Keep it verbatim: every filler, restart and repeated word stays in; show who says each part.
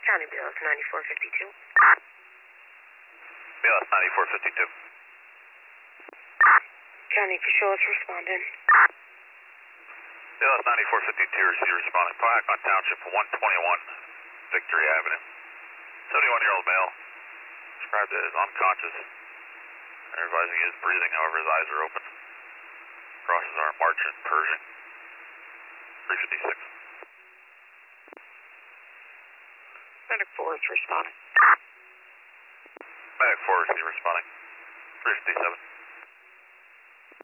Speaker 1: County B L S ninety-four fifty-two.
Speaker 2: B L S ninety-four fifty-two.
Speaker 1: County Casholas responding.
Speaker 2: B L S ninety-four fifty-two, receive responding. Kayak on Township one twenty-one, Victory Avenue. seventy-one-year-old male, described as unconscious. They're advising he is breathing, however his eyes are open. Crosses are March and Pershing. three fifty-six.
Speaker 1: Medic four is responding.
Speaker 2: Medic four, receive responding. three fifty-seven.